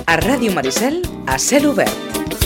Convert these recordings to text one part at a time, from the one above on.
A Ràdio Maricel, a cel obert.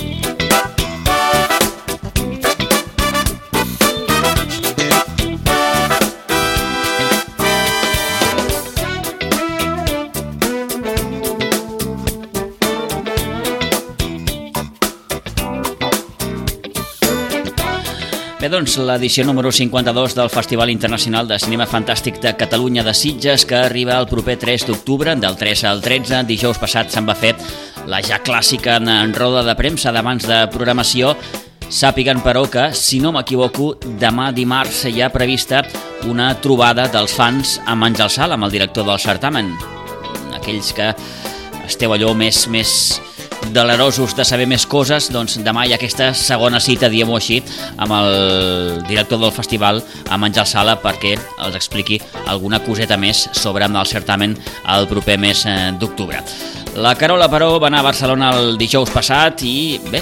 Bé, doncs, l'edició número 52 del Festival Internacional de Cinema Fantàstic de Catalunya de Sitges, que arriba el proper 3 d'octubre, del 3 al 13. Dijous passat se'n va fer la ja clàssica en roda de premsa d'abans de programació. Sàpiguen, però, que, si no m'equivoco, demà dimarts hi ha prevista una trobada dels fans amb Àngel Sala, amb el director del certamen. Aquells que esteu allò més delerosos de saber més coses, doncs demà hi ha aquesta segona cita, diguem-ho així, amb el director del festival, amb Àngel Sala, perquè els expliqui alguna coseta més sobre el certamen el proper mes d'octubre. La Carola, però, va anar a Barcelona el dijous passat i, bé,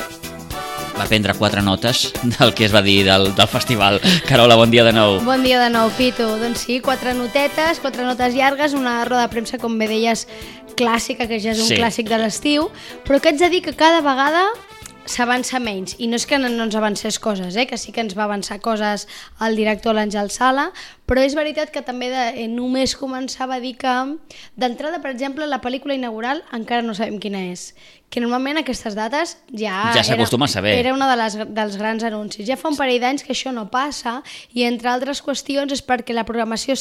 va prendre 4 notes del que es va dir del festival. Carola, bon dia de nou. Bon dia de nou, Pitu. Doncs sí, 4 notetes, 4 notes llargues, una roda de premsa, com bé deies, clàssica, que ja és un clàssic de l'estiu, però que haig de dir que cada vegada s'avança menys, i no és que no ens avancés coses, que sí que ens va avançar coses el director, l'Àngel Sala, però és veritat que també només començava a dir que d'entrada, per exemple, la pel·lícula inaugural encara no sabem quina és, que normalment aquestes dates ja s'acostuma a saber. Era una dels grans anuncis. Ja fa un parell d'anys que això no passa, i entre altres qüestions és perquè la programació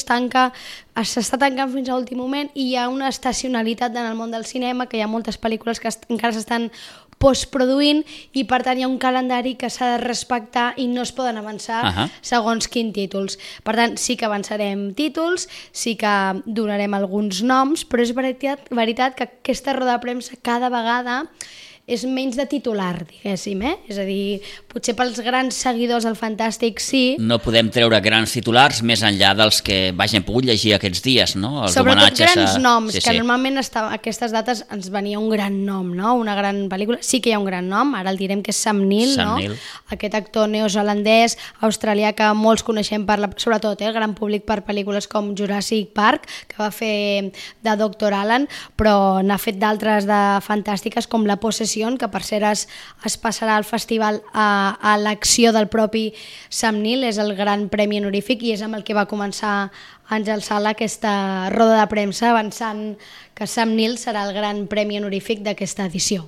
s'està tancant fins a l'últim moment, i hi ha una estacionalitat en el món del cinema, que hi ha moltes pel·lícules que encara s'estan postproduint, i per tant hi ha un calendari que s'ha de respectar i no es poden avançar segons quins títols. Per tant, sí que avançarem títols, sí que donarem alguns noms, però és veritat que aquesta roda de premsa cada vegada és menys de titular, diguéssim, És a dir, potser pels grans seguidors del Fantàstic sí. No podem treure grans titulars més enllà dels que hagin pogut llegir aquests dies, no? Els sobretot grans noms, que normalment a aquestes dates ens venia un gran nom, no? Una gran pel·lícula. Sí que hi ha un gran nom, ara el direm, que és Sam Neill, no? Aquest actor neozelandès, australià, que molts coneixem sobretot el gran públic per pel·lícules com Jurassic Park, que va fer de Dr. Alan, però n'ha fet d'altres de fantàstiques, com La Possessió, que per cert es passarà al festival a l'acció del propi Sam Neill, és el gran premi honorífic, i és amb el que va començar Àngel Sala aquesta roda de premsa, avançant que Sam Neill serà el gran premi honorífic d'aquesta edició.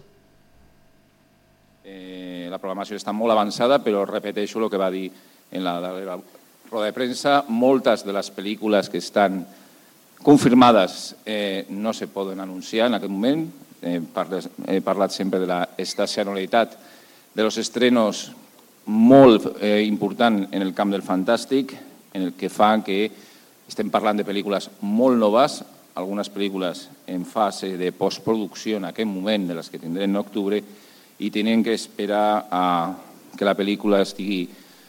La programació està molt avançada, però repeteixo el que va dir en la darrera roda de premsa. Moltes de les pel·lícules que estan confirmades no se poden anunciar en aquest moment. He parlat sempre de l'estacionalitat de los estrenos molt important en el camp del fantàstic, en el que fa que estem parlant de pel·lícules molt noves, algunes pel·lícules en fase de postproducció en aquest moment, de les que tindrem en octubre, i tenen que esperar a que la pel·lícula estigui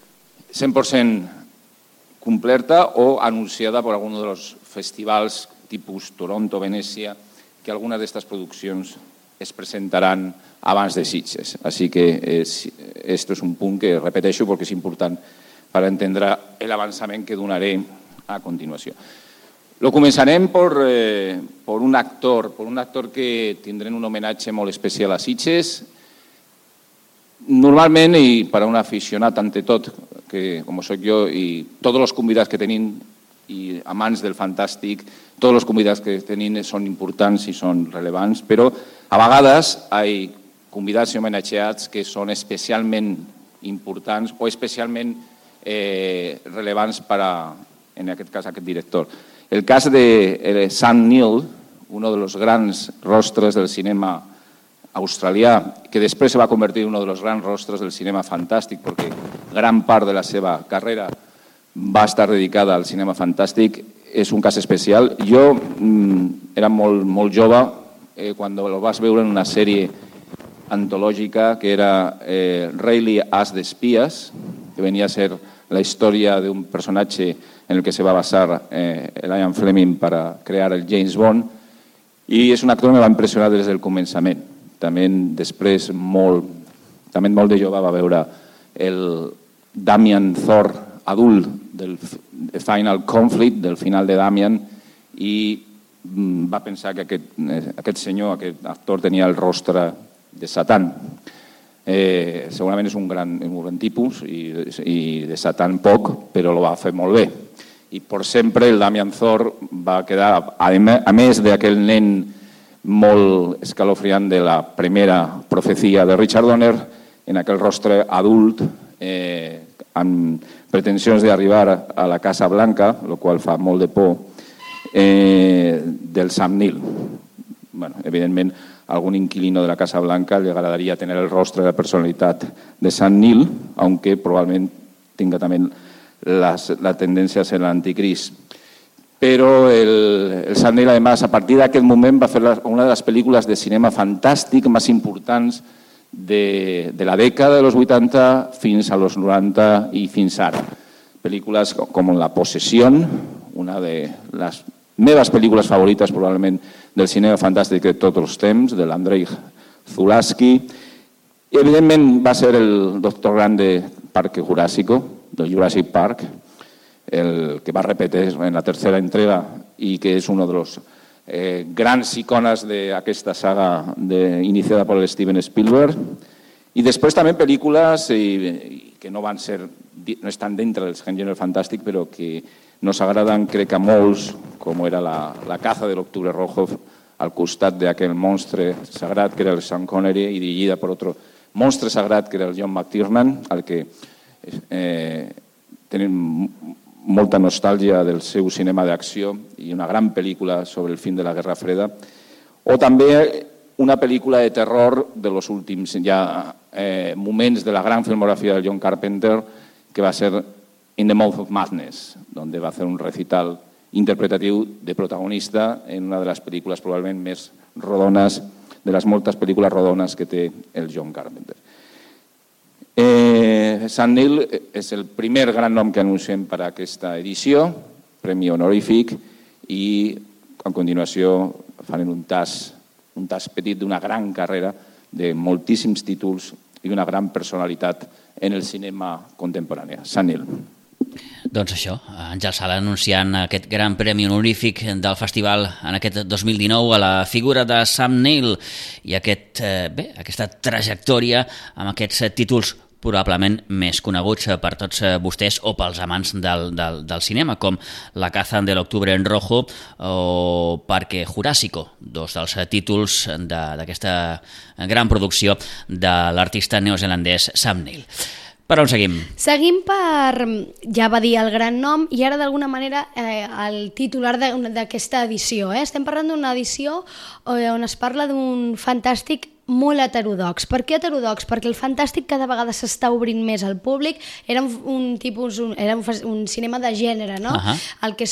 100% completa o anunciada per algun dels festivals tipus Toronto, Venècia, que algunas de estas produccions es presentaran abans de Sitges. Así que esto es un punt que repeteixo perquè és important per entendre l'avançament que donaré a continuació. Lo començarem por un actor que tindrem un homenatge molt especial a Sitges. Normalment, i per a un aficionat ante tot, que com soc jo, i tots els convidats que tenim, i amants del fantàstic, tots els convidats que tenim són importants i són relevants, però a vegades hi ha convidats i homenatjats que són especialment importants o especialment relevants per a, en aquest cas, aquest director. El cas de Sam Neill, un dels grans rostres del cinema australià, que després se va convertir en un dels grans rostres del cinema fantàstic, perquè gran part de la seva carrera va estar dedicada al cinema fantàstic, és un cas especial. Jo era molt jove quan el vas veure en una sèrie antològica que era Rayleigh As d'Espies, que venia a ser la història d'un personatge en el que se va basar Ian Fleming per a crear el James Bond, i és un actor que me va impressionar des del començament. També després, també molt de jove, va veure el Damien Thor adult del Final Conflict, del final de Damien, i va pensar que aquest senyor, aquest actor, tenia el rostre de Satan. Segurament és un gran tipus i de Satan poc, però lo va fer molt bé. I per sempre el Damian Thor va quedar, a més d'aquell nen molt escalofriant de la primera profecia de Richard Donner, en aquell rostre adult, amb pretensions d'arribar a la Casa Blanca, el qual fa molt de por, del Sam Neill. Bueno, evidentment, a algún inquilino de la Casa Blanca le agradaría tener el rostro y la personalidad de Sam Neill, aunque probablemente tenga también la tendencia a ser el anticrist. Però el Sam Neill, además, a partir d'aquest moment va fer una de les pel·lícules de cinema fantàstic més importants de la dècada dels 80 fins a los 90 i fins ara. Pel·lícules com La Possessió, una de les meves pel·lícules favorites probablement del cinema fantàstic de tots els temps, de l'Andrei Zulawski. I evidentment va ser el Doctor Grant de Parque Jurásico, del Jurassic Park, el que va repetir en la tercera entrega i que és una de les grans icones d'aquesta saga iniciada per Steven Spielberg. I després també pel·lícules que no estan dintre del gènere fantàstic, però que nos agraden, crec, a molts, com era la caza de l'Octubre Rojo, al costat d'aquell monstre sagrat que era el Sean Connery i dirigida per otro monstre sagrat que era el John McTiernan, al que tenen molta nostàlgia del seu cinema d'acció i una gran pel·lícula sobre el fin de la Guerra Freda. O també una pel·lícula de terror dels últims moments de la gran filmografia de John Carpenter, que va ser In the Mouth of Madness, donde va hacer un recital interpretatiu de protagonista en una de les pel·lícules probablement més rodones, de les moltes pel·lícules rodones que té el John Carpenter. Sam Neill és el primer gran nom que anunciem per a aquesta edició, premi honorífic, i a continuació farem un tas petit d'una gran carrera de moltíssims títols i una gran personalitat en el cinema contemporani. Sam Neill. Doncs això, Àngel Sala anunciant aquest gran premi honorífic del festival en aquest 2019 a la figura de Sam Neill i aquesta trajectòria amb aquests títols probablement més coneguts per tots vostès o pels amants del cinema, com La caza de l'Octubre en Rojo o Parque Jurásico, dos dels títols d'aquesta gran producció de l'artista neozelandès Sam Neill. Per on seguim? Seguim per, ja va dir el gran nom, i ara d'alguna manera el titular d'aquesta edició. Estem parlant d'una edició on es parla d'un fantàstic molt heterodox. Per què heterodox? Perquè el fantàstic cada vegada s'està obrint més al públic. Era un cinema de gènere, no? El que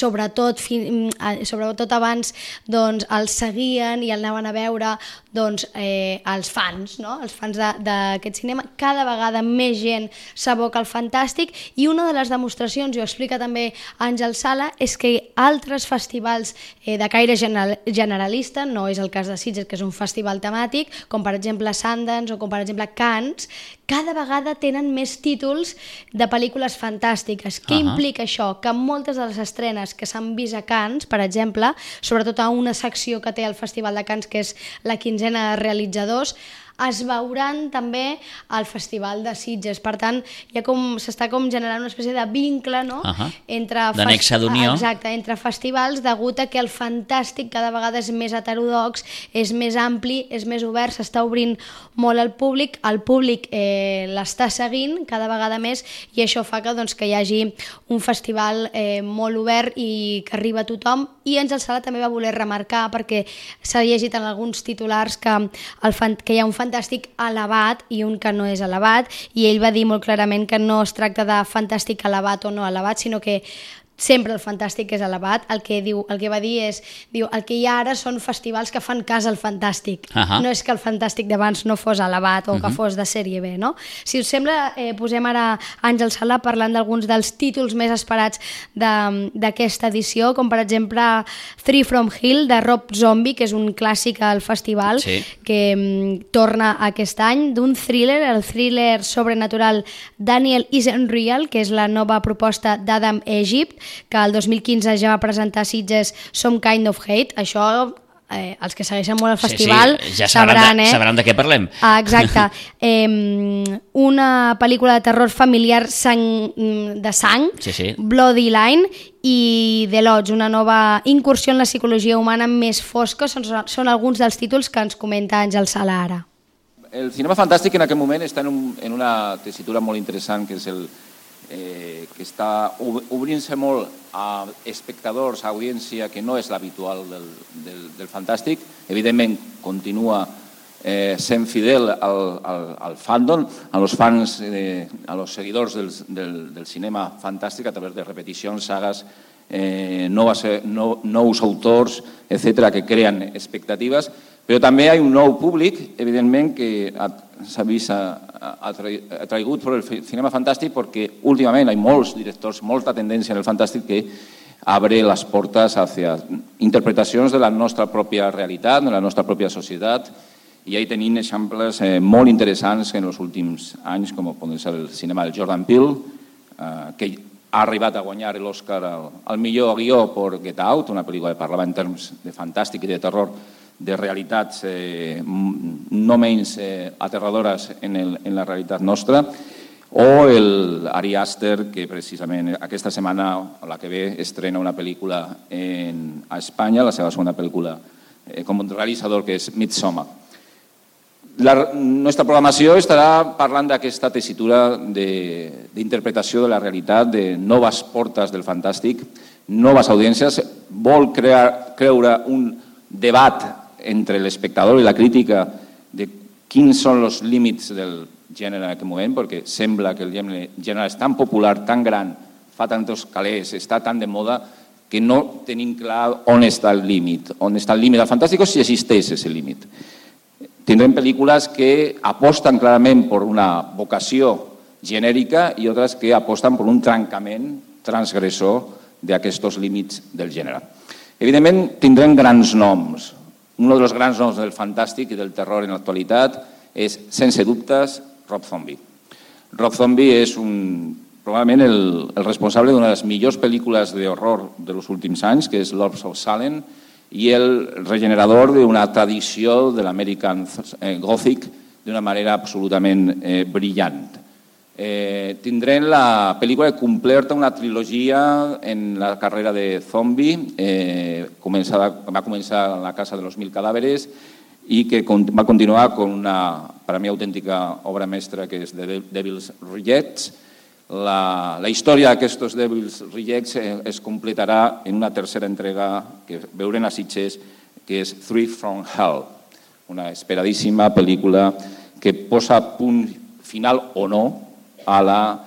sobretot abans doncs, el seguien i el anaven a veure doncs, els fans, no? Els fans d'aquest cinema. Cada vegada més gent s'aboca al fantàstic, i una de les demostracions, i ho explica també Àngel Sala, és que altres festivals de caire generalista, no és el cas de Sitges, que és un festival temàtic, com per exemple Sundance o com per exemple Cannes, cada vegada tenen més títols de pel·lícules fantàstiques. Què implica això? Que moltes de les estrenes que s'han vist a Cannes, per exemple, sobretot a una secció que té el Festival de Cannes, que és la 15ena de realitzadors, es veuran també al Festival de Sitges. Per tant, s'està generant una espècie de vincle, no? De nexe d'unió. Exacte, entre festivals, degut a que el fantàstic cada vegada és més heterodox, és més ampli, és més obert, s'està obrint molt al públic, el públic l'està seguint cada vegada més, i això fa que hi hagi un festival molt obert i que arriba a tothom. I Àngel Sala també va voler remarcar, perquè s'ha llegit en alguns titulars que hi ha un fantàstic elevat i un que no és elevat, i ell va dir molt clarament que no es tracta de fantàstic elevat o no elevat, sinó que sempre el fantàstic és elevat. El que va dir és, el que hi ha ara són festivals que fan cas al fantàstic. No és que el fantàstic d'abans no fos elevat o que fos de sèrie B, no? Si us sembla, posem ara Àngel Sala parlant d'alguns dels títols més esperats d'aquesta edició, com per exemple Three from Hell, de Rob Zombie, que és un clàssic al festival, que torna aquest any, d'un thriller, el thriller sobrenatural Daniel Isn't Real, que és la nova proposta d'Adam Egypt, que el 2015 ja va presentar a Sitges Some Kind of Hate. Això els que segueixen molt el festival ja sabran de què parlem. Exacte. Una pel·lícula de terror familiar de sang, Bloody Line, i The Lodge, una nova incursió en la psicologia humana més fosca, són alguns dels títols que ens comenta Àngel Sala ara. El cinema fantàstic en aquest moment està en una tessitura molt interessant, que és que està obrint-se molt a espectadors, a audiència que no és l'habitual del fantàstic. Evidentment, continua sent fidel al fandom, als fans, als seguidors del cinema fantàstic a través de repeticions, sagas, nous autors, etc., que creen expectatives. Però també hi ha un nou públic, evidentment, que s'ha vist atraïgut per el cinema fantàstic perquè últimament hi ha molts directors, molta tendència en el fantàstic que abre les portes hacia interpretacions de la nostra pròpia realitat, de la nostra pròpia societat, i ahí tenim exemples molt interessants en els últims anys, com pot ser el cinema del Jordan Peele, que ha arribat a guanyar l'Oscar al millor guió per Get Out, una pel·lícula que parlava en termes de fantàstic i de terror, de realitats no menys aterradores en la realitat nostra, o l'Ari Aster, que precisament aquesta setmana, la que ve, estrena una pel·lícula a Espanya, la seva segona pel·lícula com a realitzador, que és Midsommar. La nostra programació estarà parlant d'aquesta tessitura d'interpretació de la realitat, de noves portes del fantàstic, noves audiències, vol creure un debat entre l'espectador i la crítica de quins són els límits del gènere en aquest moment, perquè sembla que el gènere és tan popular, tan gran, fa tantos calés, està tan de moda, que no tenim clar on està el límit del fantàstic o si existeix aquest límit. Tindrem pel·lícules que aposten clarament per una vocació genèrica i altres que aposten per un trencament transgressor d'aquests límits del gènere. Evidentment, tindrem grans noms. Un dels grans noms del fantàstic i del terror en l'actualitat és, sense dubtes, Rob Zombie. Rob Zombie és probablement el responsable d'una de les millors pel·lícules d'horror dels últims anys, que és Lords of Salem, i el regenerador d'una tradició de l'American Gothic d'una manera absolutament brillant. Tindrem la pel·lícula que completa una trilogia en la carrera de Zombie, va començar en La casa de los mil cadáveres i que va continuar con una, per a mi, autèntica obra mestra, que és The Devil's Rejects. La història d'aquests Devil's Rejects es completarà en una tercera entrega que veurem a Sitges, que és Three from Hell, una esperadíssima pel·lícula que posa punt final o no a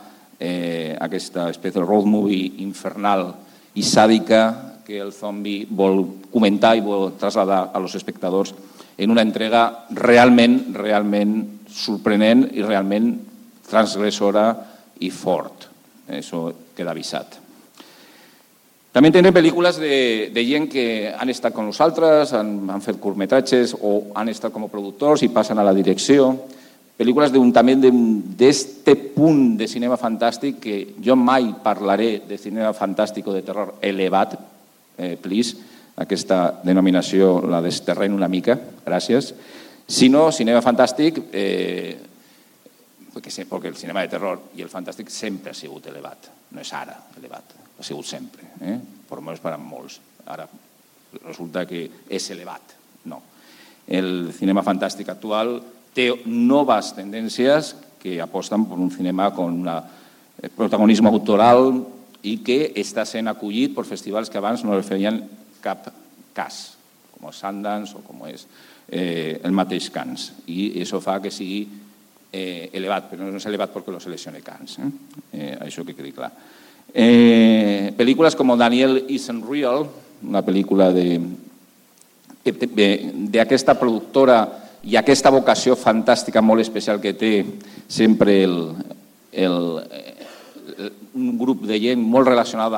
aquesta espècie de road movie infernal i sàdica que el Zombie vol comentar i vol traslladar a los espectadors en una entrega realment sorprenent i realment transgressora i fort. Això queda avisat. També tindrem pel·lícules de gent que han estat amb nosaltres, han fet curtmetratges o han estat com a productors i passen a la direcció. Pel·lícules també d'aquest punt de cinema fantàstic que jo mai parlaré de cinema fantàstic o de terror elevat, please, aquesta denominació la desterrem una mica, gràcies, sinó cinema fantàstic, perquè el cinema de terror i el fantàstic sempre ha sigut elevat, no és ara elevat, ha sigut sempre, per almenys per a molts. Ara resulta que és elevat, no. El cinema fantàstic actual té noves tendències que aposten per un cinema amb un protagonisme autoral i que està sent acollit per festivals que abans no feien cap cas, com el Sundance o com és el mateix Cannes. I això fa que sigui elevat, però no és elevat perquè lo seleccione Cannes. Això que quedi clar. Pel·lícules com Daniel Isn't Real, una pel·lícula d'aquesta productora i aquesta vocació fantàstica molt especial que té sempre un grup de gent molt relacionada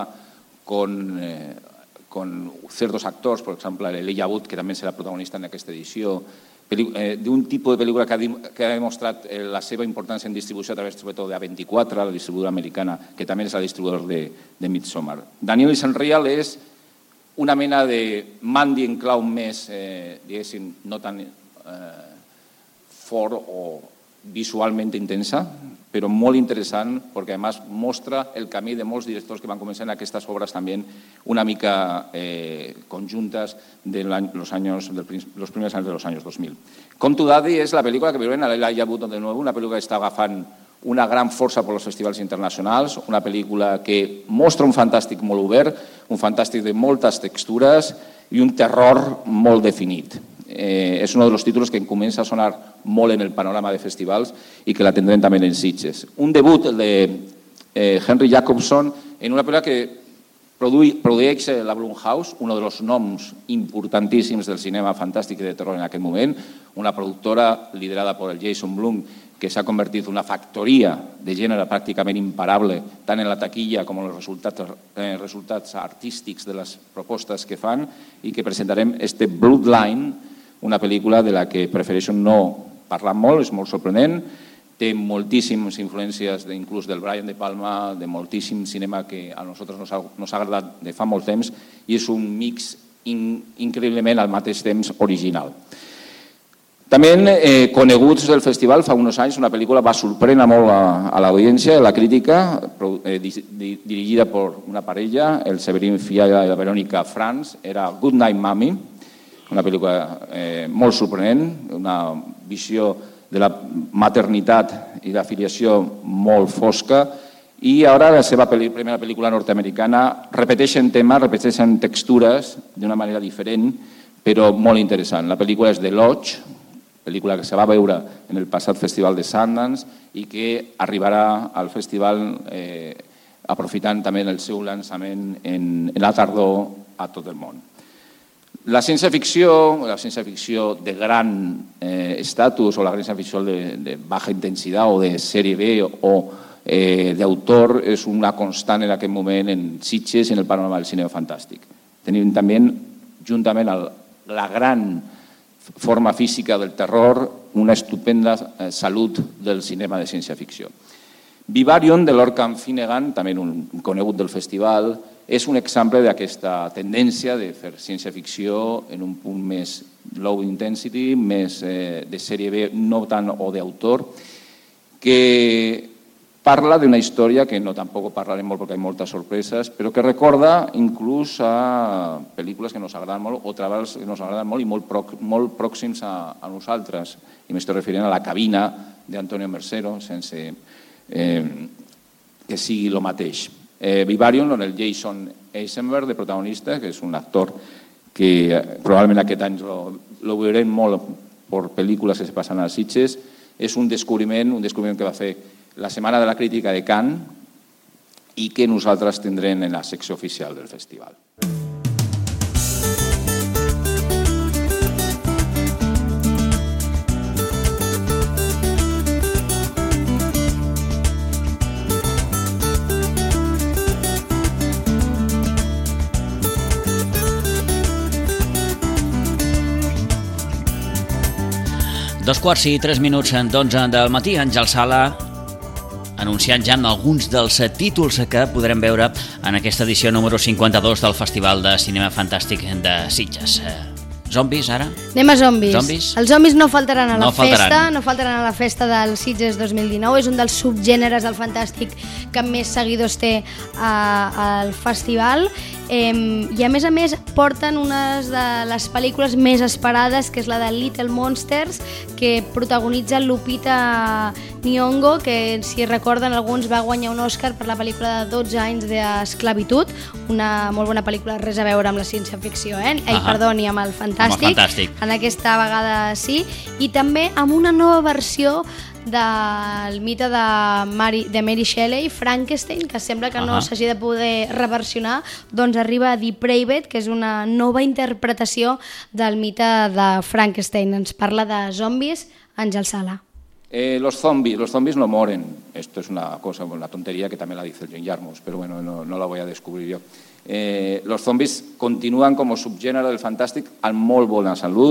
con certs actors, per exemple l'Elijah Wood, que també serà protagonista en aquesta edició, d'un tipus de pel·lícula que ha demostrat la seva importància en distribució a través, sobretot, de A24, la distribuïdora americana, que també és la distribuïdora de Midsommar. Daniel Sanrial és una mena de Mandy en clau més, diguéssim, no tan fort o visualment intensa, però molt interessant perquè, a més, mostra el camí de molts directors que van començar en aquestes obres també una mica conjuntes de los primers anys de los años 2000. Come to Daddy és la pel·lícula que veurem a l'Elijah Wood de nou, una pel·lícula que està agafant una gran força per als festivals internacionals, una pel·lícula que mostra un fantàstic molt obert, un fantàstic de moltes textures i un terror molt definit. És un dels títols que comença a sonar molt en el panorama de festivals i que la tindrem també en Sitges. Un debut, el de Henry Jacobson, en una pel·lícula que produeix la Blumhouse, un dels noms importantíssims del cinema fantàstic i de terror en aquest moment, una productora liderada per el Jason Blum, que s'ha convertit en una factoria de gènere pràcticament imparable, tant en la taquilla com en els resultats artístics de les propostes que fan, i que presentarem este Bloodline, una pel·lícula de la que prefereixo no parlar molt, és molt sorprenent, té moltíssimes influències inclús del Brian De Palma, de moltíssim cinema que a nosaltres nos ha agradat de fa molt temps, i és un mix increïblement al mateix temps original. També coneguts del festival, fa uns anys una pel·lícula va sorprendre molt a l'audiència, a la crítica, dirigida per una parella, el Severin Fialla i la Verònica Franz, era Good Night Mommy, una pel·lícula molt sorprenent, una visió de la maternitat i d'afiliació molt fosca, i ara la seva primera pel·lícula nord-americana repeteixen temes, repeteixen textures d'una manera diferent, però molt interessant. La pel·lícula és The Lodge, pel·lícula que se va veure en el passat festival de Sundance i que arribarà al festival aprofitant també el seu llançament en la tardor a tot el món. La ciència-ficció de gran estatus o la ciència-ficció de baja intensitat o de sèrie B o d'autor és una constant en aquest moment en Sitges i en el panorama del cinema fantàstic. Tenim també, juntament amb la gran forma física del terror, una estupenda salut del cinema de ciència-ficció. Vivarium, de Lorcan Finnegan, també un conegut del festival, és un exemple d'aquesta tendència de fer ciència-ficció en un punt més low intensity, més de sèrie B, no tant o d'autor, que parla d'una història que no tampoc parlarem molt perquè hi ha moltes sorpreses, però que recorda inclús a pel·lícules que ens agraden molt o treballs que ens agraden molt i molt pròxims a nosaltres. I m'estic referint a La cabina d'Antonio Mercero, sense que sigui el mateix. Vivarium, on el Jason Eisenberg, de protagonista, que és un actor que probablement aquest any lo veurem molt per pel·lícules que se passen a Sitges, és un descobriment que va fer la Setmana de la Crítica de Cannes i que nosaltres tindrem en la secció oficial del festival. Dos quarts i 3 minuts d'11 del matí, Àngel Sala anunciant ja alguns dels títols que podrem veure en aquesta edició número 52 del Festival de Cinema Fantàstic de Sitges. Zombis, ara? Anem a zombis. Els zombis no faltaran a la festa, no faltaran a la festa del Sitges 2019. És un dels subgèneres del fantàstic que més seguidors té al festival. I a més porten una de les pel·lícules més esperades, que és la de Little Monsters, que protagonitza Lupita Nyong'o, que si recorden alguns va guanyar un Òscar per la pel·lícula de 12 anys d'esclavitud, una molt bona pel·lícula, res a veure amb la ciència-ficció, ni amb el fantàstic. En aquesta vegada sí, i també amb una nova versió del mite de Mary Shelley, Frankenstein, que sembla que no s'hagi de poder reversionar, doncs arriba a Depraved, que és una nova interpretació del mite de Frankenstein. Ens parla de zombis, Àngel Sala. Los zombies no moren. Esto es una tontería que también la dice el John Jarmusch, pero bueno, no la voy a descubrir yo. Los zombies continuen com a subgènere del fantàstic amb molt bona salut,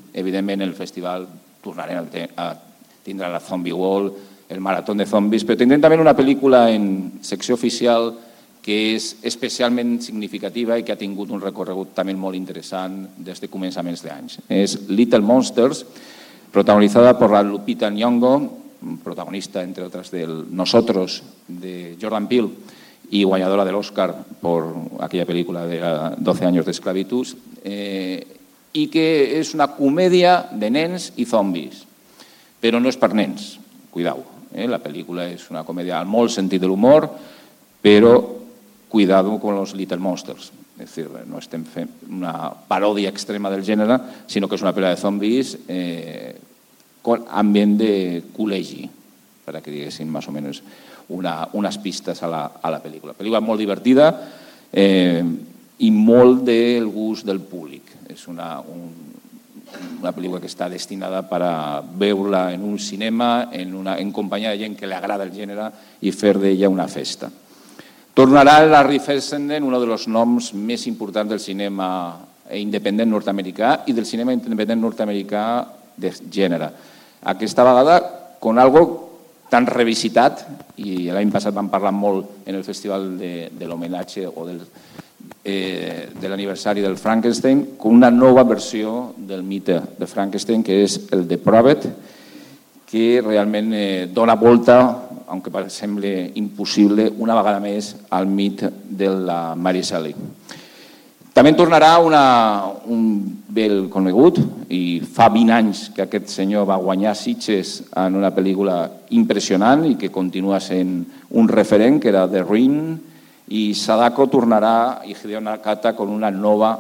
evidentment el festival tornarem a tindre la Zombie Wall, el Maratón de Zombies, però tindrem també una pel·lícula en secció oficial que és especialment significativa i que ha tingut un recorregut també molt interessant des de començaments d'anys. És Little Monsters, protagonizada por la Lupita Nyong'o, protagonista, entre otras, del Nosotros, de Jordan Peele, y guanyadora del Oscar por aquella película de 12 años de esclavitud, i que és una comèdia de nens i zombis, però no és per nens, cuidao. La pel·lícula és una comèdia al molt sentit de l'humor, però cuidado con los Little Monsters. Es decir, no estem fent una paròdia extrema del gènere, sinó que és una pel·lícula de zombis con ambient de col·legi, para que diguessin més o menys unes pistes a la pel·lícula. Pel·lícula molt divertida i molt del gust del públic. És una pel·lícula que està destinada per a veure en un cinema, en companyia de gent que li agrada el gènere i fer d'ella una festa. Tornarà Larry Fessenden, un dels noms més importants del cinema independent nord-americà i del cinema independent nord-americà de gènere. Aquesta vegada con algo tan revisitat, i l'any passat vam parlar molt en el festival de l'homenatge o de l'aniversari del Frankenstein, con una nova versió del mite de Frankenstein, que és el de Provet, que realment dona volta, aunque sembli impossible, una vegada més al mite de la Mary Shelley. També tornarà un vell conegut, i fa 20 anys que aquest senyor va guanyar Sitges en una pel·lícula impressionant i que continua sent un referent, que era The Ring, i Sadako tornarà, i Hideo Nakata, con una nova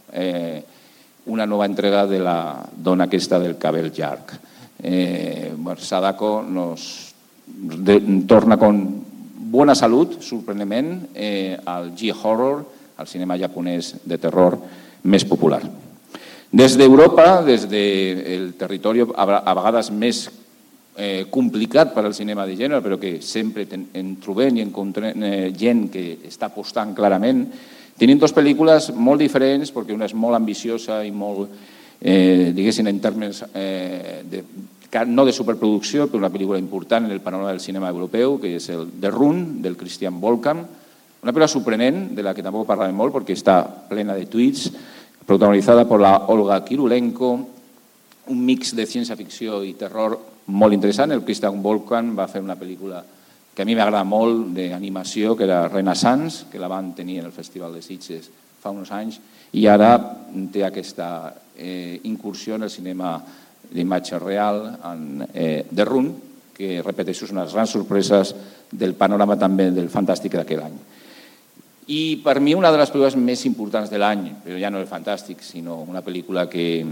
entrega de la dona aquesta del cabell llarg. Sadako torna con buena salud, sorprenentment, al G-horror, al cinema japonès de terror més popular. Des d'Europa, des del territori a vegades més complicat per al cinema de gènere, però que sempre en trobem i encontrem gent que està apostant clarament, tenim dues pel·lícules molt diferents, perquè una és molt ambiciosa i molt, diguéssim, en termes no de superproducció, però una pel·lícula important en el panorama del cinema europeu, que és el The Run, del Christian Volkmann. Una pel·lícula sorprenent, de la que tampoc parlarem molt, perquè està plena de tuits, protagonizada por la Olga Kurylenko, un mix de ciència-ficció i terror molt interessant. El Christian Volkmann va fer una pel·lícula que a mi m'agrada molt, d'animació, que era Renaissance, que la van tenir en el Festival de Sitges fa uns anys, i ara té aquesta incursió en el cinema d'imatge real, en The Run, que, repeteixo, és una de les grans sorpreses del panorama també del fantàstic d'aquell any. I per mi una de les pel·lícules més importants de l'any, però ja no el fantàstic, sinó una pel·lícula que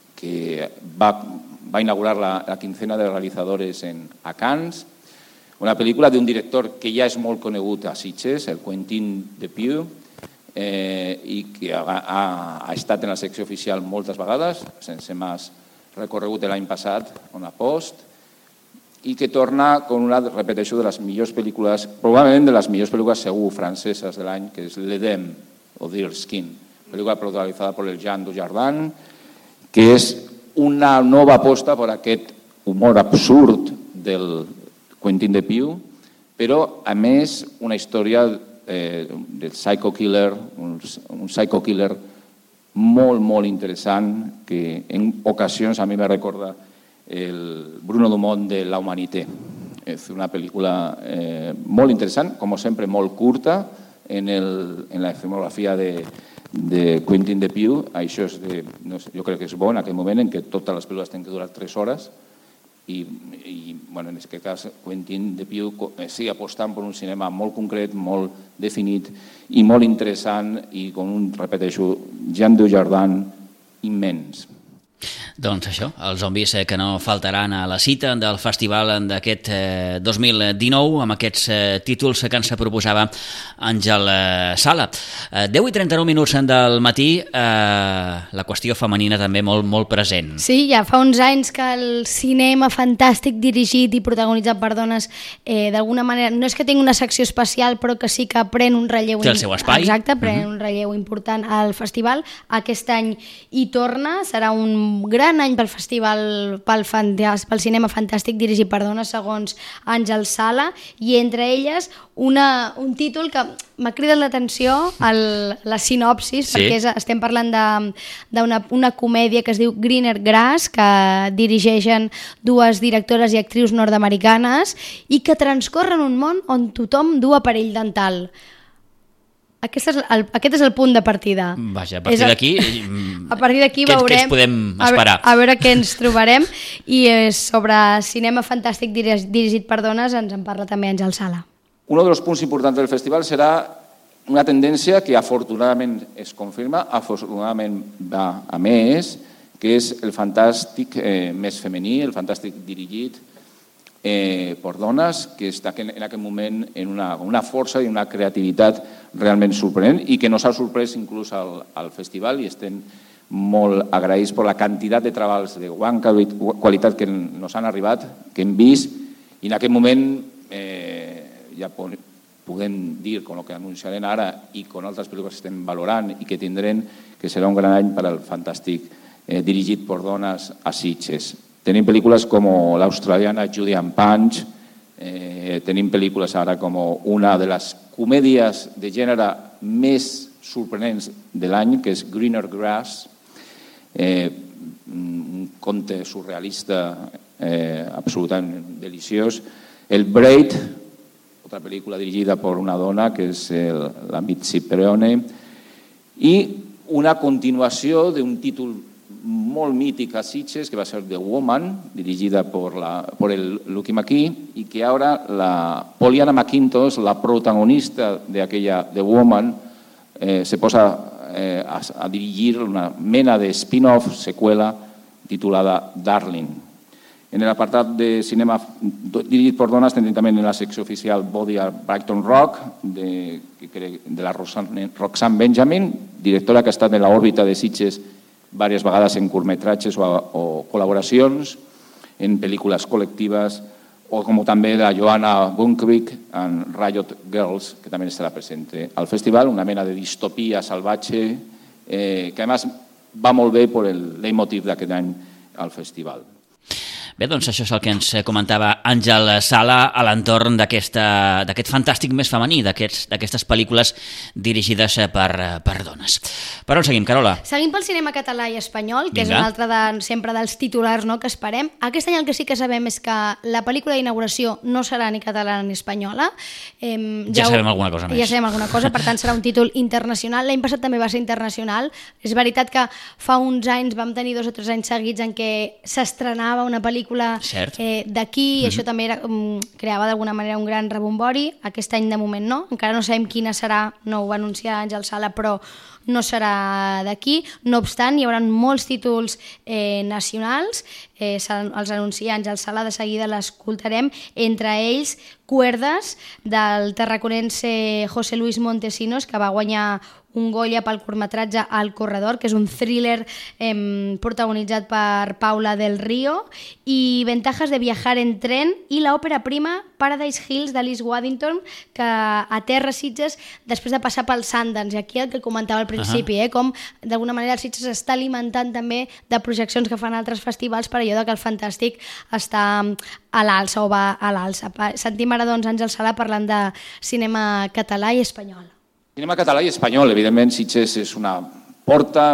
va inaugurar la quincena de realizadores a Cannes, una pel·lícula d'un director que ja és molt conegut a Sitges, el Quentin Dupieux, i que ha estat en la secció oficial moltes vegades, sense més recorregut l'any passat, on a post, i que torna con una, repeteixo, de les millors pel·lícules, probablement de les millors pel·lícules segur franceses de l'any, que és L'Edem, o Deerskin, pel·lícula protagonizada per el Jean Dujardin, que és una nova aposta per aquest humor absurd del Quentin Dupieux, però, a més, una història del psycho killer, un psycho killer molt, molt interessant, que en ocasions a mi me recorda el Bruno Dumont de La Humanité. És una pel·lícula molt interessant, com sempre molt curta en la filmografia de Quentin Dupieux. Això jo crec que és bo en aquell moment en què totes les pel·lícules tenen que durar 3 hores i en aquest cas Quentin Dupieux sigue apostant per un cinema molt concret, molt definit i molt interessant i com un, repeteixo, Jean Dujardin immens. Doncs això, els zombis que no faltaran a la cita del festival d'aquest 2019 amb aquests títols que ens proposava Àngel Sala. 10:39 del matí, la qüestió femenina també molt present. Sí, ja fa uns anys que el cinema fantàstic dirigit i protagonitzat per dones d'alguna manera, no és que tingui una secció especial, però que sí que pren un relleu... Té el seu espai. Exacte, pren un relleu important al festival. Aquest any hi torna, serà un gran gran any pel festival, pel cinema fantàstic dirigit per dones segons Àngel Sala, i entre elles un títol que m'ha cridat l'atenció, la sinopsis, perquè estem parlant d'una comèdia que es diu Greener Grass, que dirigeixen dues directores i actrius nord-americanes i que transcorre en un món on tothom du aparell dental. Aquest és el punt de partida. Vaja, a partir d'aquí veurem què ens podem esperar? A veure què ens trobarem. I sobre cinema fantàstic dirigit per dones ens en parla també Àngel Sala. Uno de los punts importants del festival serà una tendència que afortunadament es confirma, afortunadament va a més, que és el fantàstic més femení, el fantàstic dirigit per dones, que està en aquest moment en una força i una creativitat realment sorprenent i que nos ha sorprès inclús al festival, i estem molt agraïts per la quantitat de treballs de gran qualitat que ens han arribat, que hem vist, i en aquest moment ja podem dir, com el que anunciarem ara i com altres pel·lícules que estem valorant i que tindrem, que serà un gran any per al fantàstic dirigit per dones a Sitges. Tenim pel·lícules com l'australiana Julian Punch, tenim pel·lícules ara com una de les comèdies de gènere més sorprenents de l'any, que és Greener Grass, un conte surrealista absolutament deliciós. El Braid, otra pel·lícula dirigida per una dona, que és la Mitzi Pereone, i una continuació d'un títol molt mític a Sitges, que va ser The Woman, dirigida por el Lucky McKee, y que ahora la Pollyanna McIntosh, la protagonista de aquella The Woman, se posa a dirigir una mena de spin-off, secuela, titulada Darling. En el apartat de cinema dirigit per dones tenim també en la secció oficial Body a Brighton Rock, de la Roxanne Benjamin, directora que ha estat en l'òrbita de Sitges diverses vegades en curtmetratges o col·laboracions, en pel·lícules col·lectives, o com també la Joanna Bunkvik en Riot Girls, que també estarà present al festival, una mena de distopia salvatge, que a més va molt bé per el leitmotiv d'aquest any al festival. Bé, doncs això és el que ens comentava Àngel Sala a l'entorn d'aquest fantàstic més femení, d'aquestes pel·lícules dirigides per dones. Per on seguim, Carola? Seguim pel cinema català i espanyol, que és un altre sempre dels titulars que esperem. Aquest any el que sí que sabem és que la pel·lícula d'inauguració no serà ni catalana ni espanyola. Ja sabem alguna cosa més. Ja sabem alguna cosa, per tant serà un títol internacional. L'any passat també va ser internacional. És veritat que fa uns anys vam tenir 2 o 3 anys seguits en què s'estrenava una pel·lícula d'aquí, i això també creava d'alguna manera un gran rebombori. Aquest any de moment no, encara no sabem quina serà, no ho va anunciar Àngel Sala, però no serà d'aquí. No obstant, hi haurà molts títols nacionals, els anuncia Àngel Sala, de seguida l'escoltarem, entre ells Cuerdas, del tarraconense José Luis Montesinos, que va guanyar un Goya pel curtmetratge El corredor, que és un thriller protagonitzat per Paula del Río, i Ventajas de viajar en tren, i l'òpera prima Paradise Hills d'Alice Waddington, que aterra Sitges després de passar pel Sundance. I aquí el que comentava al principi, com d'alguna manera el Sitges està alimentant també de projeccions que fan altres festivals, per allò que el fantàstic està a l'alça o va a l'alça. Sentim ara doncs Àngel Sala parlant de cinema català i espanyol. Cinema català i espanyol, evidentment, Sitges és una porta,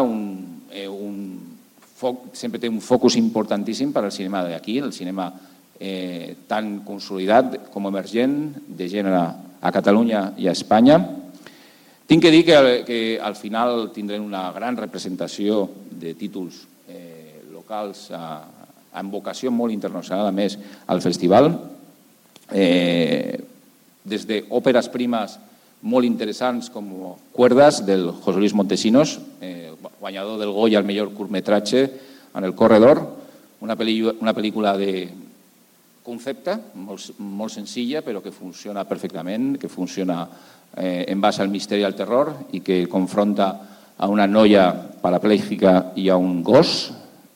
sempre té un focus importantíssim per al cinema d'aquí, el cinema tan consolidat com emergent de gènere a Catalunya i a Espanya. Tinc que dir que al final tindrem una gran representació de títols locals amb vocació molt internacional, a més, al festival, des d'òperes primes molt interessants com Cuerdas, del José Luis Montesinos, guanyador del Goya al millor curtmetratge en El corredor, una pel·lícula de concepte, molt senzilla, però que funciona perfectament, que funciona en base al misteri i al terror, i que confronta a una noia paraplègica i a un gos.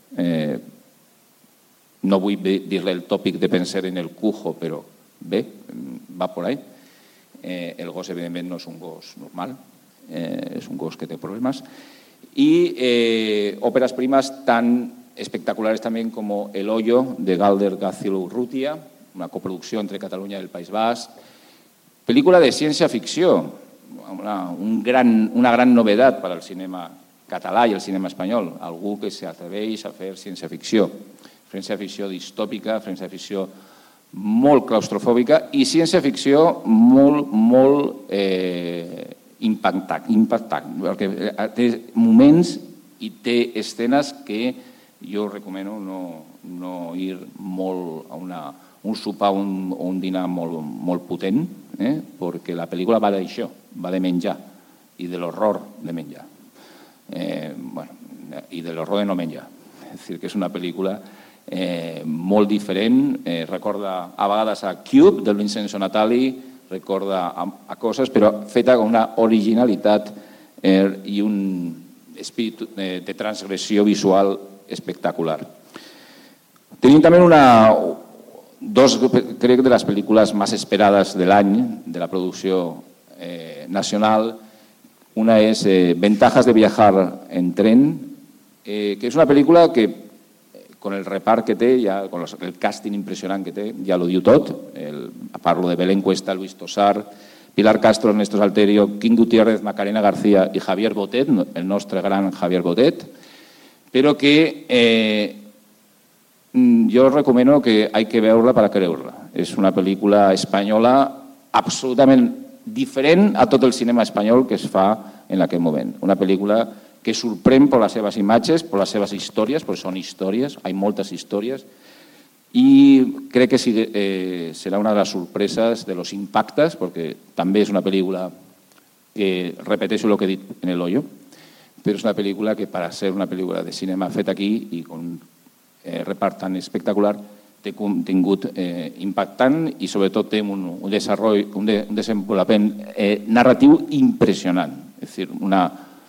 No vull dir-li el tòpic de pensar en el cujo, però bé, va por ahí. El gos, evidentment, no és un gos normal, és un gos que té problemes. I òperes primes tan espectaculares también como El Hoyo, de Galder García-Urrutia, una coproducción entre Cataluña y el País Basc. Película de ciencia ficción, una gran novedad para el cinema català i el cinema espanyol, algú que s'atreveix a fer ciència-ficció distòpica, ciència-ficció molt claustrofòbica i ciència-ficció molt impactant, perquè té moments i té escenes que jo recomano no ir molt a un sopar o un dinar molt potent, perquè la pel·lícula va d'això, va de menjar i de l'horror de menjar. I de l'horror de no menjar. És a dir, que és una pel·lícula molt diferent, recorda a vegades a Cube, del Vincenzo Natali, recorda a coses, però feta amb una originalitat i un espíritu de transgressió visual espectacular. Tenim també dos, crec, de les pel·lícules més esperades de l'any, de la producció nacional. Una és Ventajas de viajar en tren, que és una pel·lícula que, con el repart que té, con el càsting impressionant que té, ja lo diu tot. Parlo de Belén Cuesta, Luis Tosar, Pilar Castro, Ernesto Salterio, Quim Gutiérrez, Macarena García i Javier Botet, el nostre gran Javier Botet, però que jo recomano que hay que veure para creure-la. És una pel·lícula espanyola absolutament diferent a tot el cinema espanyol que es fa en aquell moment. Una pel·lícula que sorprèn per les seves imatges, per les seves històries, perquè són històries, hi ha moltes històries, i crec que serà una de les sorpreses de los impactes, perquè també és una pel·lícula que, repeteixo el que he dit en El Hoyo, però és una pel·lícula que, per ser una pel·lícula de cinema feta aquí i con repart tan espectacular, té contingut impactant i sobretot té un desenvolupament narratiu impressionant. És a dir, una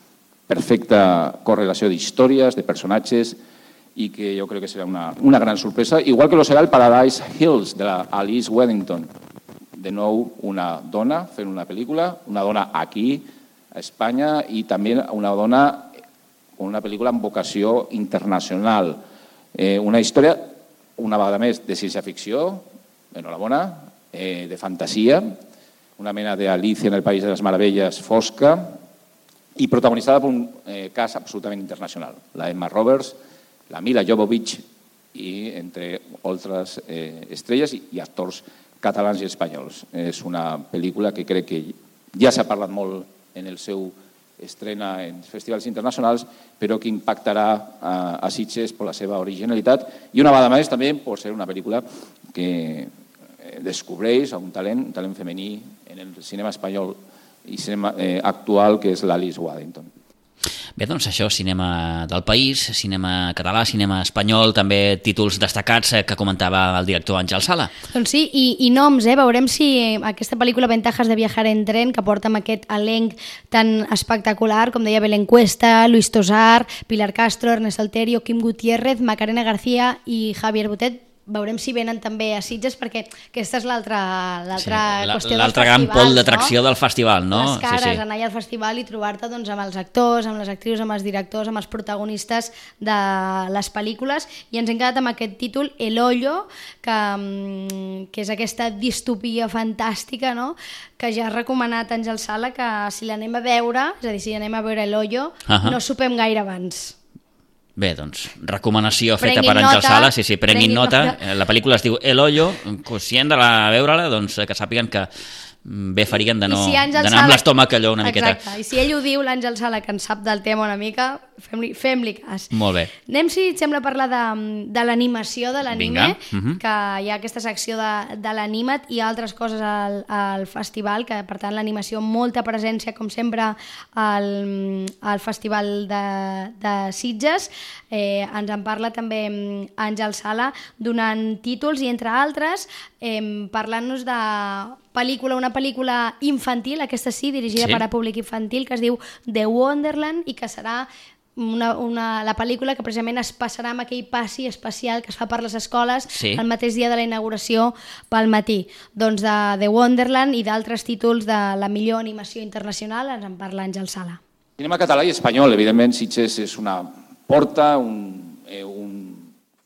perfecta correlació d'històries, de personatges, i que jo crec que serà una gran sorpresa, igual que lo serà el Paradise Hills, de Alice Weddington. De nou, una dona fent una pel·lícula, una dona aquí, a Espanya, i també una dona con una pel·lícula amb vocació internacional. Una història, una vegada més, de ciència-ficció, enhorabona, de fantasia, una mena d'Alicia en el País de les Meravelles fosca, i protagonitzada per un cas absolutament internacional. La Emma Roberts, la Mila Jovovich i entre altres estrelles i actors catalans i espanyols. És una pel·lícula que crec que ja s'ha parlat molt en el seu estrena en festivals internacionals, però que impactarà a Sitges per la seva originalitat i una vegada més també pot ser una pel·lícula que descobreix un talent femení en el cinema espanyol i cinema actual, que és l'Alice Waddington. Bé, doncs això, cinema del país, cinema català, cinema espanyol, també títols destacats que comentava el director Àngel Sala. Doncs sí, i noms, veurem si aquesta pel·lícula Ventajas de viajar en tren, que porta amb aquest elenc tan espectacular, com deia Belén Cuesta, Luis Tosar, Pilar Castro, Ernest Salterio, Quim Gutiérrez, Macarena García i Javier Botet, veurem si venen també a Sitges, perquè aquesta és l'altra qüestió del festival. L'altre gran pol d'atracció del festival, no? Les cares, anar allà al festival i trobar-te amb els actors, amb les actrius, amb els directors, amb els protagonistes de les pel·lícules, i ens hem quedat amb aquest títol, El Hoyo, que és aquesta distopia fantàstica, no?, que ja ha recomanat Àngel Sala, que si l'anem a veure, és a dir, si anem a veure El Hoyo, no sopem gaire abans. Bé, doncs, recomanació feta per Àngel Sala, sí, prenguin nota. La pel·lícula es diu El Hoyo, si han de veure-la, doncs que sàpiguen que bé farien d'anar amb l'estómac allò una miqueta. Exacte, i si ell ho diu, l'Àngel Sala, que en sap del tema una mica, fem-li cas. Molt bé. Anem, si et sembla, a parlar de l'animació, de l'anime, que hi ha aquesta secció de l'anima't i altres coses al festival, que per tant l'animació amb molta presència, com sempre, al Festival de Sitges. Ens en parla també Àngel Sala, donant títols i, entre altres, parlant-nos de una pel·lícula infantil, aquesta sí, dirigida per a públic infantil, que es diu The Wonderland i que serà la pel·lícula que precisament es passarà amb aquell passi especial que es fa per les escoles el mateix dia de la inauguració pel matí. Doncs de The Wonderland i d'altres títols de la millor animació internacional ens en parla Àngel Sala. Cinema català i espanyol, evidentment, Sitges és una porta, un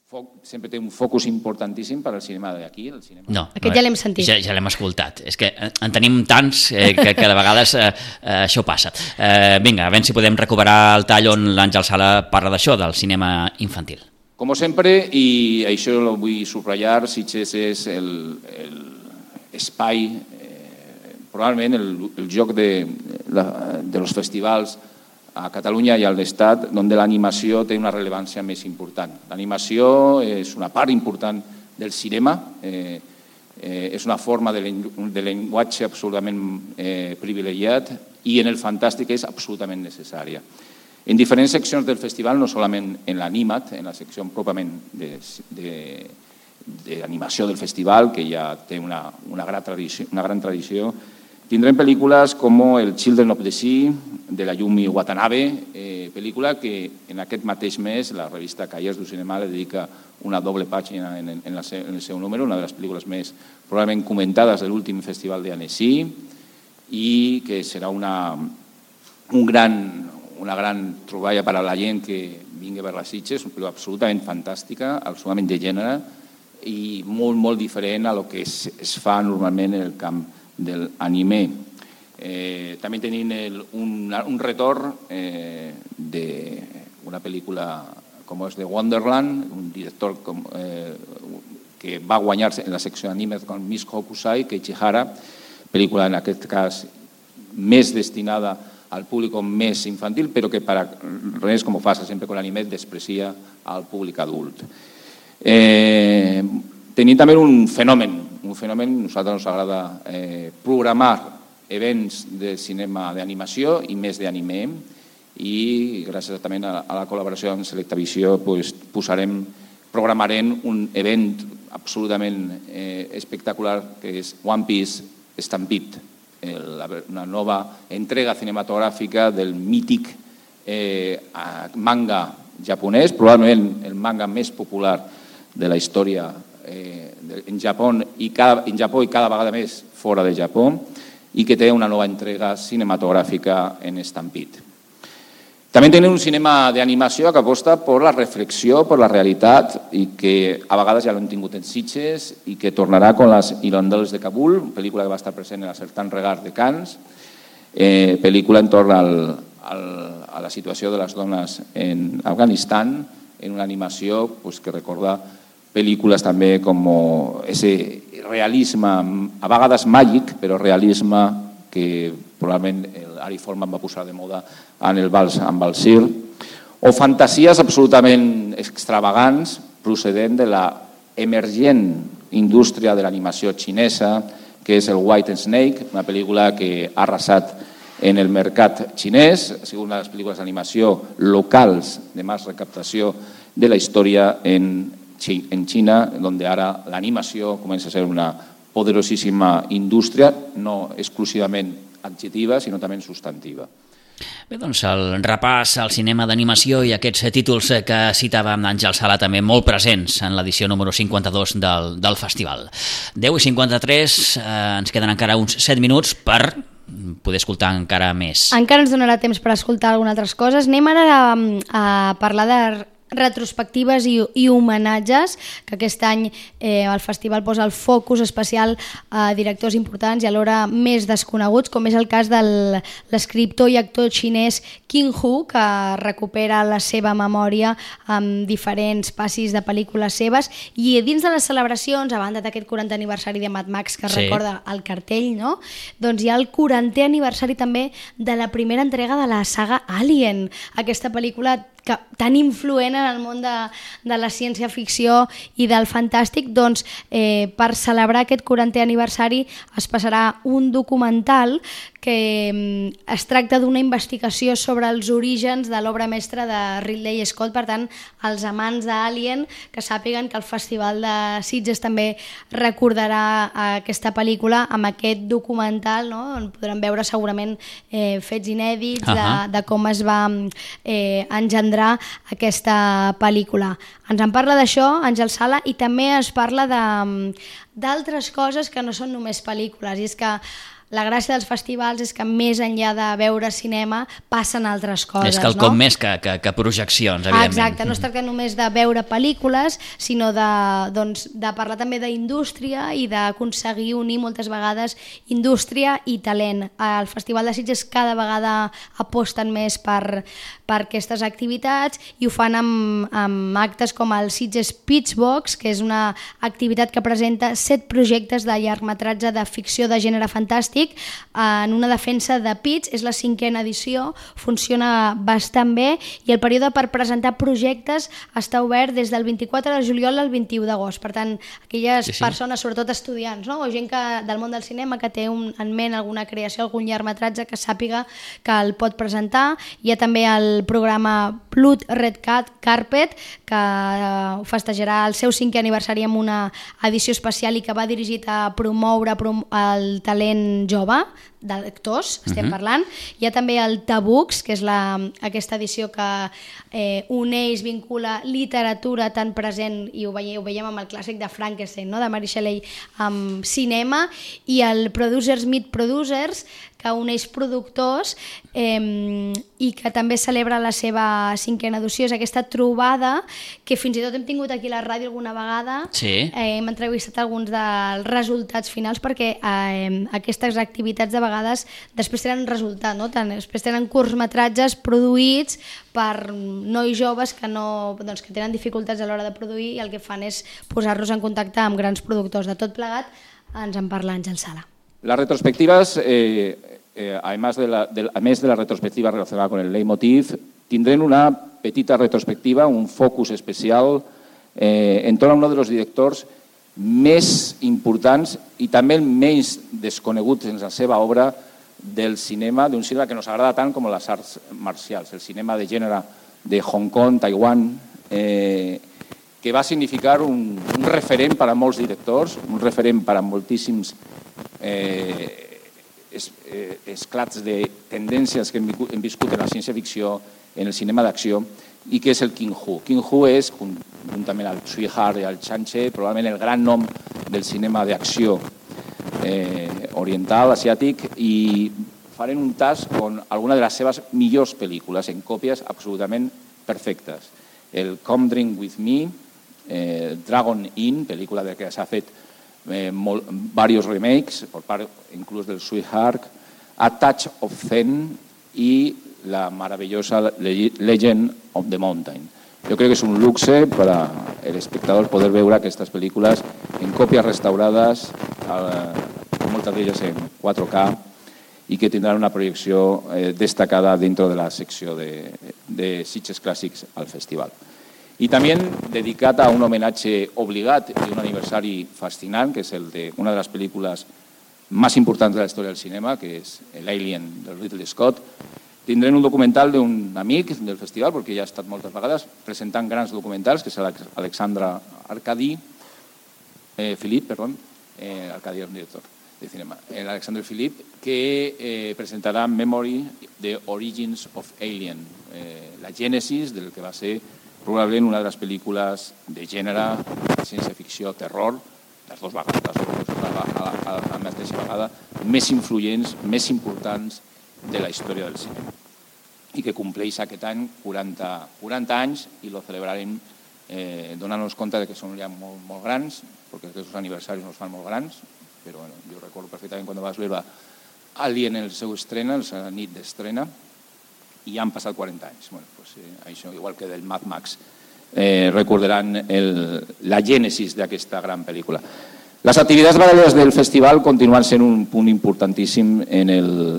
sempre té un focus importantíssim per al cinema d'aquí. No, aquest ja l'hem sentit. Ja l'hem escoltat. És que en tenim tants que de vegades això passa. Vinga, a veure si podem recuperar el tall on l'Àngel Sala parla d'això, del cinema infantil. Com sempre, i això ho vull subratllar, Sitges és l'espai, probablement el lloc de los festivals a Catalunya i a l'Estat, on l'animació té una rellevància més important. L'animació és una part important del cinema, és una forma de llenguatge absolutament privilegiat i en el fantàstic és absolutament necessària. En diferents seccions del festival, no solament en l'Animat, en la secció pròpiament d'animació del festival, que ja té una gran tradició, tindrem pel·lícules com el Children of the Sea, de la Yumi Watanabe, pel·lícula que en aquest mateix mes la revista Cahiers du Cinema li dedica una doble pàgina en el seu número, una de les pel·lícules més probablement comentades de l'últim festival d'Annecy, i que serà una gran troballa per a la gent que vingui a veure les Sitges, una pel·lícula absolutament fantàstica, absolutament de gènere i molt, molt diferent a lo que es fa normalment en el camp de l'anime. També tenim un retorn d'una pel·lícula com és de Wonderland, un director que va guanyar en la secció d'anime com Miss Hokusai, Keiichi Hara, pel·lícula en aquest cas més destinada al públic més infantil, però que per res, com ho passa sempre amb l'anime, desprecia al públic adult. Tenim també un fenomen, a nosaltres ens agrada programar events de cinema d'animació i més d'anime, i gràcies també a la col·laboració amb Selectavisió programarem un event absolutament espectacular que és One Piece Stampede, una nova entrega cinematogràfica del mític manga japonès, probablement el manga més popular de la història en Japó i cada vegada més fora de Japó, i que té una nova entrega cinematogràfica en Stampede. També tenim un cinema d'animació que aposta per la reflexió, per la realitat, i que a vegades ja l'hem tingut en Sitges i que tornarà amb les Hirondelles de Kabul, pel·lícula que va estar present en el Certain Regard de Cannes, pel·lícula entorn a la situació de les dones en Afganistan, en una animació que recorda pel·lícules també com ese realisme, a vegades màgic, però realisme que probablement Ari Folman va posar de moda en el Vals amb el Sir, o fantasies absolutament extravagants procedent de la emergent indústria de l'animació xinesa, que és el White Snake, una pel·lícula que ha arrasat en el mercat xinès, ha sigut una de les pel·lícules d'animació locals de més recaptació de la història en Xina, on ara l'animació comença a ser una poderosíssima indústria, no exclusivament adjectiva, sinó també substantiva. Bé, doncs el repàs al cinema d'animació i aquests títols que citava Àngel Sala també molt presents en l'edició número 52 del festival. 10:53, ens queden encara uns 7 minuts per poder escoltar encara més. Encara ens donarà temps per escoltar algunes altres coses. Anem ara a parlar de retrospectives i homenatges, que aquest any el festival posa el focus especial a directors importants i alhora més desconeguts, com és el cas de l'escriptor i actor xinès King Hu, que recupera la seva memòria amb diferents passis de pel·lícules seves, i dins de les celebracions, a banda d'aquest 40è aniversari de Mad Max que recorda el cartell, no? Doncs hi ha el 40è aniversari també de la primera entrega de la saga Alien, aquesta pel·lícula tan influent en el món de la ciència-ficció i del fantàstic. Doncs per celebrar aquest 40è aniversari es passarà un documental que es tracta d'una investigació sobre els orígens de l'obra mestra de Ridley Scott. Per tant, els amants d'Alien que sàpiguen que el Festival de Sitges també recordarà aquesta pel·lícula amb aquest documental, no? On podran veure segurament fets inèdits de com es va engendrar aquesta pel·lícula. Ens en parla d'això Àngel Sala, i també es parla d'altres coses que no són només pel·lícules, i és que la gràcia dels festivals és que més enllà de veure cinema passen altres coses. És quelcom més que projeccions, evidentment. Exacte, no es tracta només de veure pel·lícules, sinó de parlar també d'indústria i d'aconseguir unir moltes vegades indústria i talent. El Festival de Sitges cada vegada aposten més per aquestes activitats i ho fan amb actes com el Sitges Pitchbox, que és una activitat que presenta 7 projectes de llargmetratge de ficció de gènere fantàstic en una defensa de Pitch. És la 5a edició, funciona bastant bé i el període per presentar projectes està obert des del 24 de juliol al 21 d'agost. Per tant, aquelles persones, sobretot estudiants, no? O gent del món del cinema que té en ment alguna creació, algun llargmetratge, que sàpiga que el pot presentar. Hi ha també el programa Blood Red Carpet, que festejarà el seu 5è aniversari amb una edició especial i que va dirigit a promoure el talent jove d'actors, estem parlant. Hi ha també el Tabooks, que és aquesta edició que uneix, vincula literatura tan present, i ho veiem amb el clàssic de Frankenstein, no? De Mary Shelley, amb cinema, i el Producers Meet Producers, que uneix productors i que també celebra la seva 5a edició. És aquesta trobada que fins i tot hem tingut aquí a la ràdio alguna vegada. Sí. Hem entrevistat alguns dels resultats finals, perquè aquestes activitats de vegades després tenen resultat, no? Després tenen curtmetratges produïts per nois joves que tenen dificultats a l'hora de produir, i el que fan és posar-los en contacte amb grans productors. De tot plegat ens en parla Àngel Sala. Las retrospectivas, además de la retrospectiva relacionada con el leitmotiv, tindrem una petita retrospectiva, un focus especial entorn a un dels directors més importants i també menys desconeguts en la seva obra del cinema, d'un cinema que nos agrada tant com les arts marcials, el cinema de gènere de Hong Kong, Taiwan, que va significar un referent per a molts directors, un referent per a moltíssims esclats de tendències que hem viscut en la ciència-ficció, en el cinema d'acció, i que és el King Hu. King Hu és, juntament al Tsui Hark i al Chan-Che, probablement el gran nom del cinema d'acció oriental, asiàtic, i farem un tas con alguna de les seves millors pel·lícules, en còpies absolutament perfectes. El Come Drink With Me, Dragon Inn, pel·lícula de que s'ha fet varios remakes, por part inclús del Tsui Hark, A Touch of Zen i la maravillosa Legend of the Mountain. Yo creo que es un luxe para el espectador poder veure aquestes pel·lícules en còpies restaurades, moltes d'elles en 4K, i que tindran una projecció destacada dentro de la secció de Sitges Clàssics al festival. I també dedicat a un homenatge obligat i un aniversari fascinant, que és el d'una de les pel·lícules més importants de la història del cinema, que és l'Alien del Ridley Scott. Tindrem un documental d'un amic del festival, perquè ja ha estat moltes vegades presentant grans documentals, que és Arcadi és un director de cinema, l'Alexandre Philippe, que presentarà Memory, The Origins of Alien, la gènesis del que va ser probablement una de les pel·lícules de gènere, de ciència-ficció, terror, les dues vegades, a la mateixa vegada, més influents, més importants de la història del cinema. I que compleix aquest any 40 anys i lo celebrarem donant-nos compte que són ja molt grans, perquè aquests aniversaris nos fan molt grans, però jo recordo perfectament quan vas veure Alien en el seu estrena, la nit d'estrena, i ja han passat 40 anys. Això, igual que del Mad Max, recordaran la gènesis d'aquesta gran pel·lícula. Les activitats paral·leles del festival continuen sent un punt importantíssim en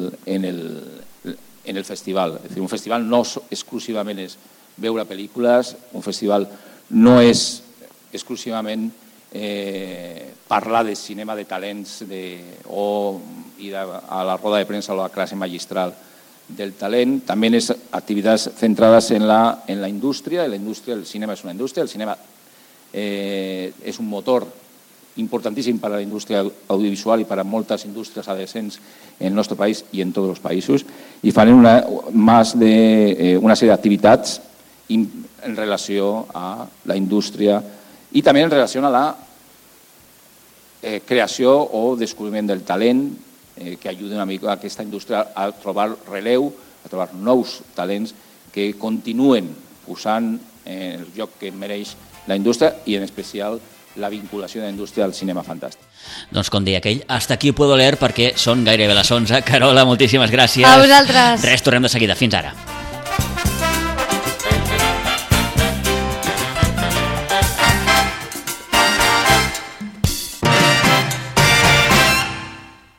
el festival. És a dir, un festival no exclusivament és veure pel·lícules, un festival no és exclusivament parlar de cinema de talents o ir a la roda de premsa o a la classe magistral del talent, també és activitats centrades en la indústria. El cinema és una indústria, el cinema és un motor importantíssim per a la indústria audiovisual i per a moltes indústries adjacents en el nostre país i en tots els països, i fan una sèrie d'activitats en relació a la indústria i també en relació a la creació o descobriment del talent que ajuden una mica a aquesta indústria a trobar relleu, a trobar nous talents que continuen posant el lloc que mereix la indústria i en especial la vinculació de la indústria al cinema fantàstic. Doncs com deia aquell, hasta aquí ho puedo leer perquè són gairebé les 11. Carola, moltíssimes gràcies. A vosaltres. Res, tornem de seguida. Fins ara.